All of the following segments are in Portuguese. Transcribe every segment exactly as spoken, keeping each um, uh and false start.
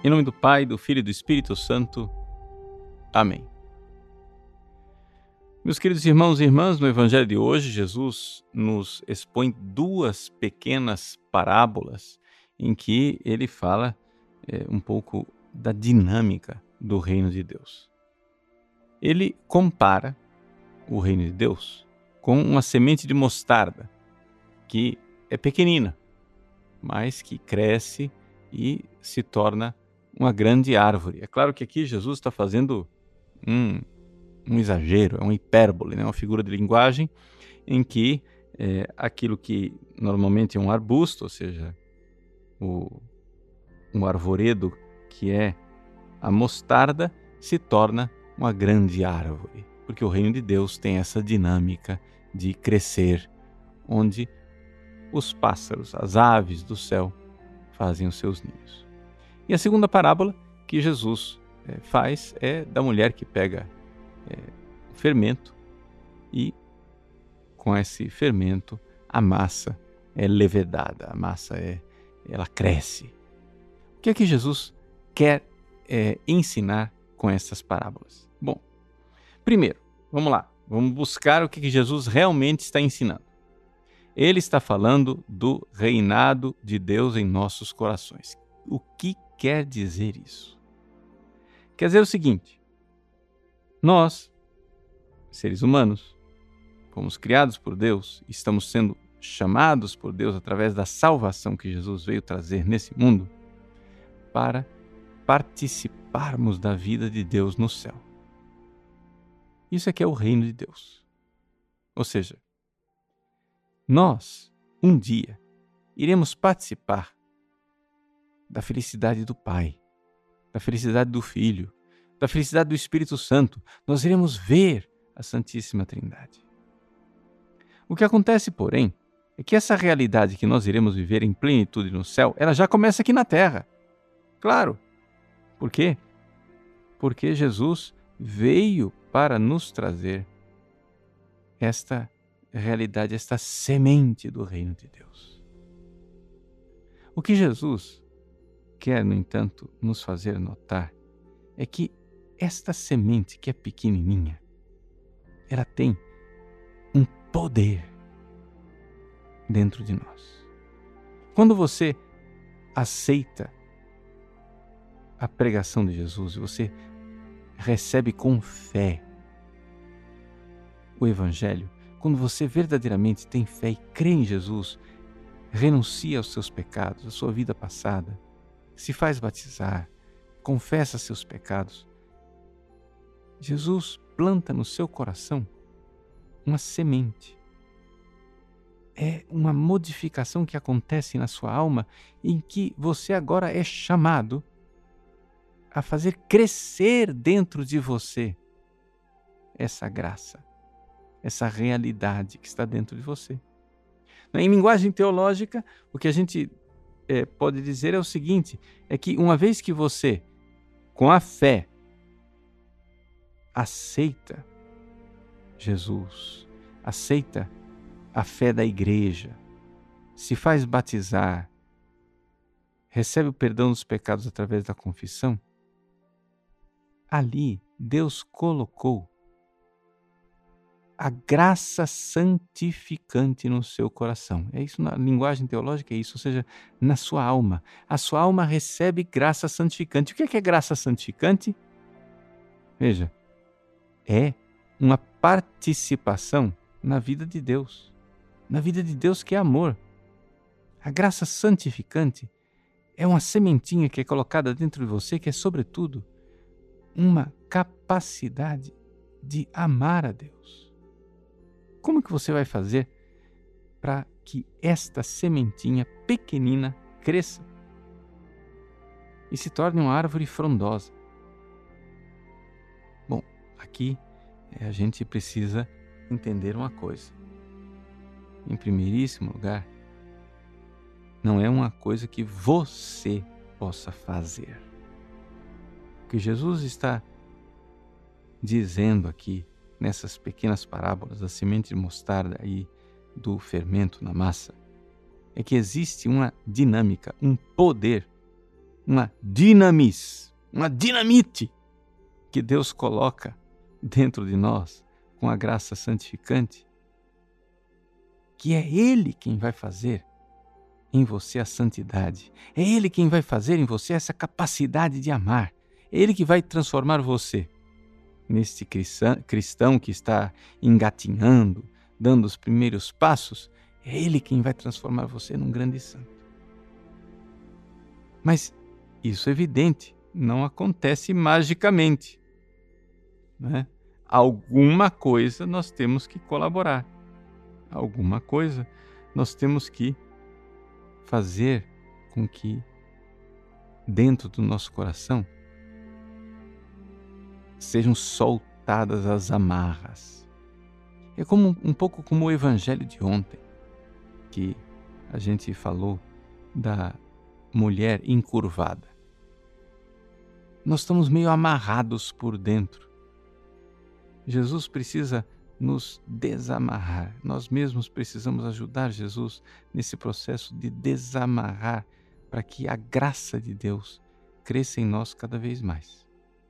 Em nome do Pai, do Filho e do Espírito Santo. Amém. Meus queridos irmãos e irmãs, no Evangelho de hoje, Jesus nos expõe duas pequenas parábolas em que ele fala é, um pouco da dinâmica do reino de Deus. Ele compara o reino de Deus com uma semente de mostarda, que é pequenina, mas que cresce e se torna uma grande árvore. É claro que aqui Jesus está fazendo um, um exagero, é uma hipérbole, né? Uma figura de linguagem em que é, aquilo que normalmente é um arbusto, ou seja, o, um arvoredo que é a mostarda, se torna uma grande árvore, porque o reino de Deus tem essa dinâmica de crescer, onde os pássaros, as aves do céu fazem os seus ninhos. E a segunda parábola que Jesus é, faz é da mulher que pega é, o fermento e com esse fermento a massa é levedada, a massa é, ela cresce. O que é que Jesus quer é, ensinar com essas parábolas? Bom, primeiro, vamos lá, vamos buscar o que, que Jesus realmente está ensinando. Ele está falando do reinado de Deus em nossos corações. O que quer dizer isso? Quer dizer o seguinte: nós, seres humanos, fomos criados por Deus, estamos sendo chamados por Deus através da salvação que Jesus veio trazer nesse mundo para participarmos da vida de Deus no céu. Isso é que é o reino de Deus. Ou seja, nós, um dia, iremos participar da felicidade do Pai, da felicidade do Filho, da felicidade do Espírito Santo. Nós iremos ver a Santíssima Trindade. O que acontece, porém, é que essa realidade que nós iremos viver em plenitude no céu, ela já começa aqui na terra. Claro. Por quê? Porque Jesus veio para nos trazer esta realidade, esta semente do reino de Deus. O que Jesus quer, no entanto, nos fazer notar é que esta semente, que é pequenininha, ela tem um poder dentro de nós. Quando você aceita a pregação de Jesus e você recebe com fé o Evangelho, quando você verdadeiramente tem fé e crê em Jesus, renuncia aos seus pecados, à sua vida passada, se faz batizar, confessa seus pecados, Jesus planta no seu coração uma semente. É uma modificação que acontece na sua alma em que você agora é chamado a fazer crescer dentro de você essa graça, essa realidade que está dentro de você. Em linguagem teológica, o que a gente é, pode dizer é o seguinte, é que uma vez que você, com a fé, aceita Jesus, aceita a fé da igreja, se faz batizar, recebe o perdão dos pecados através da confissão, ali Deus colocou a graça santificante no seu coração. É isso, na linguagem teológica é isso, ou seja, na sua alma. A sua alma recebe graça santificante. O que é, que é graça santificante? Veja, é uma participação na vida de Deus, na vida de Deus que é amor. A graça santificante é uma sementinha que é colocada dentro de você, que é, sobretudo, uma capacidade de amar a Deus. Como que você vai fazer para que esta sementinha pequenina cresça e se torne uma árvore frondosa? Bom, aqui a gente precisa entender uma coisa. Em primeiríssimo lugar, não é uma coisa que você possa fazer. O que Jesus está dizendo aqui, nessas pequenas parábolas da semente de mostarda e do fermento na massa, é que existe uma dinâmica, um poder uma dinamis, uma dinamite que Deus coloca dentro de nós com a graça santificante, que é Ele quem vai fazer em você a santidade. É Ele quem vai fazer em você essa capacidade de amar. É Ele que vai transformar você neste cristão que está engatinhando, dando os primeiros passos. É Ele quem vai transformar você num grande santo. Mas isso é evidente, não acontece magicamente, né? Alguma coisa nós temos que colaborar. Alguma coisa nós temos que fazer com que dentro do nosso coração sejam soltadas as amarras. É como um pouco como o evangelho de ontem, que a gente falou da mulher encurvada. Nós estamos meio amarrados por dentro. Jesus precisa nos desamarrar. Nós mesmos precisamos ajudar Jesus nesse processo de desamarrar para que a graça de Deus cresça em nós cada vez mais.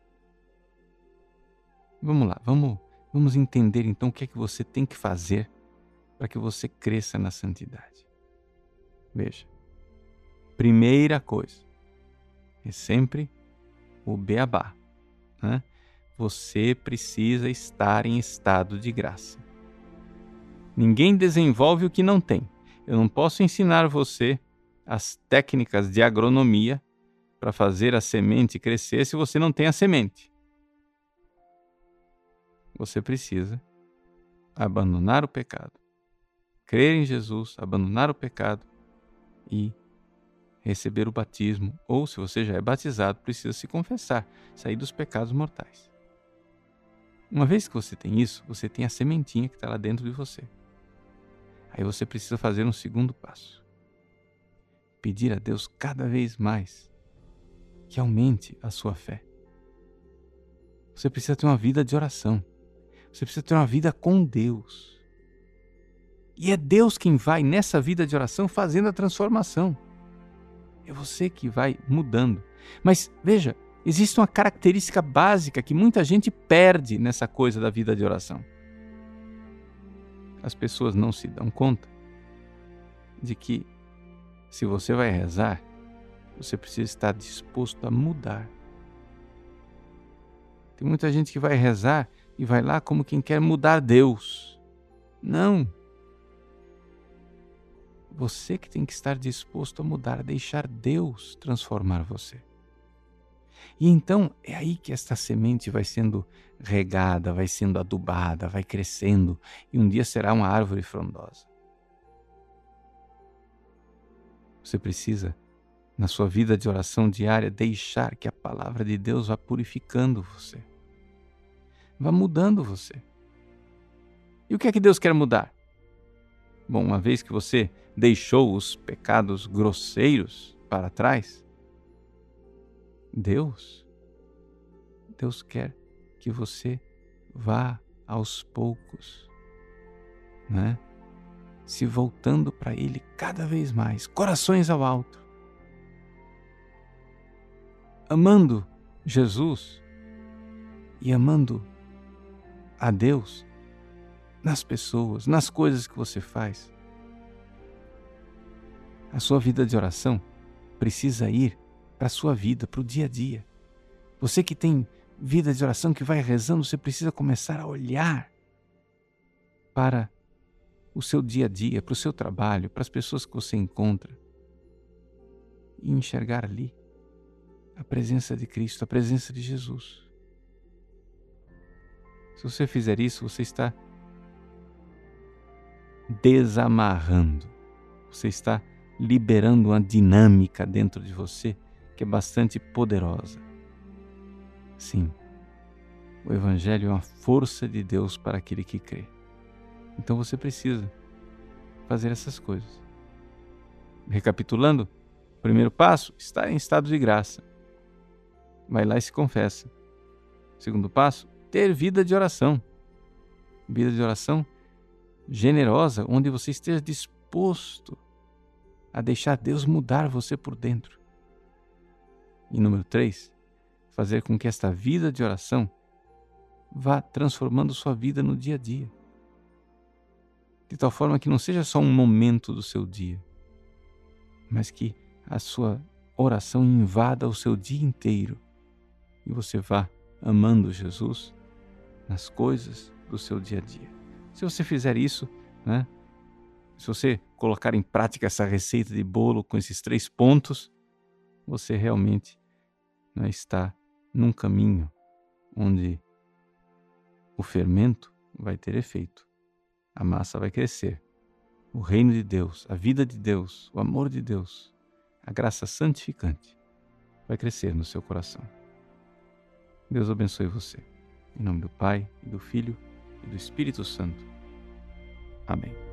Vamos lá, vamos, vamos entender então o que é que você tem que fazer para que você cresça na santidade. Veja, primeira coisa é sempre o beabá, né? Você precisa estar em estado de graça. Ninguém desenvolve o que não tem. Eu não posso ensinar você as técnicas de agronomia para fazer a semente crescer se você não tem a semente. Você precisa abandonar o pecado, crer em Jesus, abandonar o pecado e receber o batismo. Ou, se você já é batizado, precisa se confessar, sair dos pecados mortais. Uma vez que você tem isso, você tem a sementinha que está lá dentro de você. Aí você precisa fazer um segundo passo. Pedir a Deus cada vez mais que aumente a sua fé. Você precisa ter uma vida de oração. Você precisa ter uma vida com Deus. E é Deus quem vai, nessa vida de oração, fazendo a transformação. É você que vai mudando. Mas, veja, existe uma característica básica que muita gente perde nessa coisa da vida de oração. As pessoas não se dão conta de que, se você vai rezar, você precisa estar disposto a mudar. Tem muita gente que vai rezar e vai lá como quem quer mudar Deus. Não. Você que tem que estar disposto a mudar, a deixar Deus transformar você. E então é aí que esta semente vai sendo regada, vai sendo adubada, vai crescendo e um dia será uma árvore frondosa. Você precisa, na sua vida de oração diária, deixar que a palavra de Deus vá purificando você, vá mudando você. E o que é que Deus quer mudar? Bom, uma vez que você deixou os pecados grosseiros para trás, Deus, Deus quer que você vá aos poucos, né? Se voltando para Ele cada vez mais, corações ao alto, amando Jesus e amando a Deus nas pessoas, nas coisas que você faz. A sua vida de oração precisa ir para a sua vida, para o dia a dia. Você que tem vida de oração, que vai rezando, você precisa começar a olhar para o seu dia a dia, para o seu trabalho, para as pessoas que você encontra e enxergar ali a presença de Cristo, a presença de Jesus. Se você fizer isso, você está desamarrando, você está liberando uma dinâmica dentro de você que é bastante poderosa. Sim, o Evangelho é uma força de Deus para aquele que crê. Então você precisa fazer essas coisas. Recapitulando, o primeiro passo, estar em estado de graça. Vai lá e se confessa. Segundo passo, ter vida de oração. Vida de oração generosa, onde você esteja disposto a deixar Deus mudar você por dentro. E número três, fazer com que esta vida de oração vá transformando sua vida no dia a dia. De tal forma que não seja só um momento do seu dia, mas que a sua oração invada o seu dia inteiro e você vá amando Jesus nas coisas do seu dia a dia. Se você fizer isso, né, se você colocar em prática essa receita de bolo com esses três pontos, você realmente, né, está num caminho onde o fermento vai ter efeito, a massa vai crescer, o reino de Deus, a vida de Deus, o amor de Deus, a graça santificante vai crescer no seu coração. Deus abençoe você. Em nome do Pai, e do Filho, e do Espírito Santo. Amém.